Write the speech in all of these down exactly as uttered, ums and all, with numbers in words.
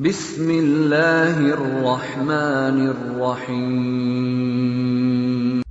بسم الله الرحمن الرحيم.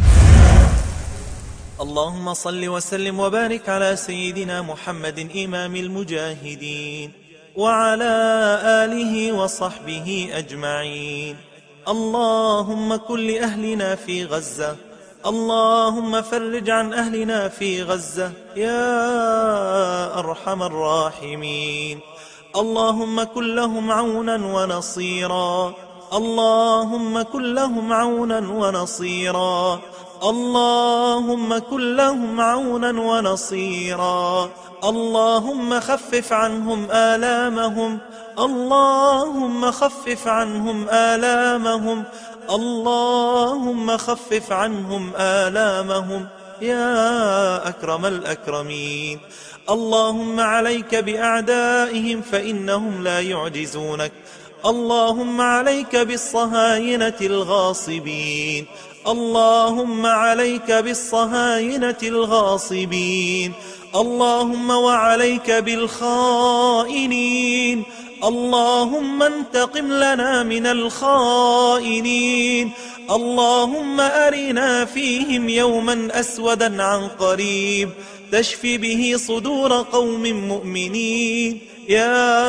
اللهم صل وسلم وبارك على سيدنا محمد إمام المجاهدين وعلى آله وصحبه أجمعين. اللهم كن لأهلنا في غزة، اللهم فرج عن أهلنا في غزة يا أرحم الراحمين. اللهم كن لهم عونا ونصيرا، اللهم كن لهم عونا ونصيرا، اللهم كن لهم عونا ونصيرا. اللهم خفف عنهم آلامهم، اللهم خفف عنهم آلامهم، اللهم خفف عنهم آلامهم يا أكرم الأكرمين. اللهم عليك بأعدائهم فإنهم لا يعجزونك، اللهم عليك بالصهاينة الغاصبين، اللهم عليك بالصهاينة الغاصبين، اللهم وعليك بالخائنين، اللهم انتقم لنا من الخائنين. اللهم أرنا فيهم يوما أسودا عن قريب تشفي به صدور قوم مؤمنين يا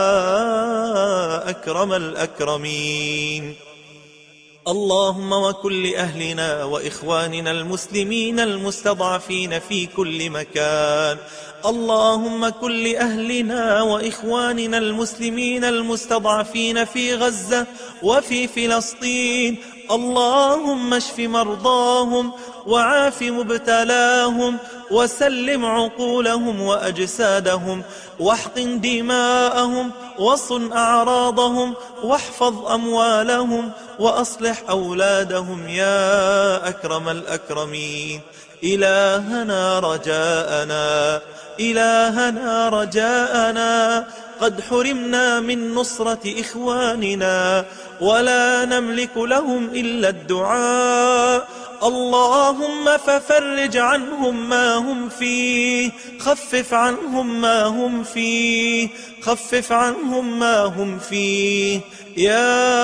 أكرم الأكرمين. اللهم وكن لأهلنا وإخواننا المسلمين المستضعفين في كل مكان، اللهم كن لأهلنا وإخواننا المسلمين المستضعفين في غزة وفي فلسطين. اللهم اشف مرضاهم وعاف مبتلاهم وسلم عقولهم وأجسادهم، واحقن دماءهم وصن أعراضهم واحفظ أموالهم وأصلح أولادهم يا أكرم الأكرمين. إلهنا رجاءنا، إلهنا رجاءنا، قد حرمنا من نصرة إخواننا ولا نملك لهم إلا الدعاء. اللهم ففرج عنهم ما هم فيه، خفف عنهم ما هم فيه، خفف عنهم ما هم فيه يا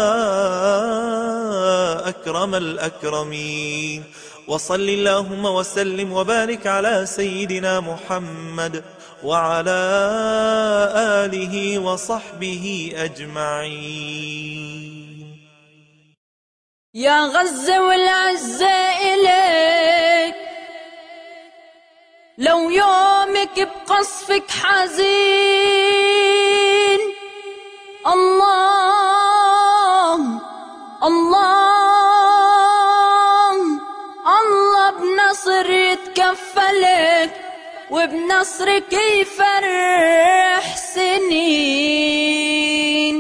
أكرم الأكرمين. وصل اللهم وسلم وبارك على سيدنا محمد وعلى آله وصحبه أجمعين. يا غزة والعزة إليك، لو يومك بقصفك حزين، الله الله الله بنصر يتكفلك، وبنصرك يفرح سنين.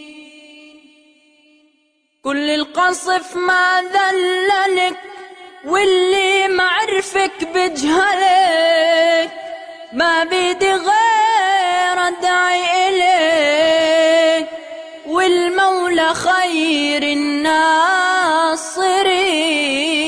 كل القصف ما ذللك، واللي معرفك بجهلك، ما بيدي غير ادعي إليك، والمولى خير الناصرين.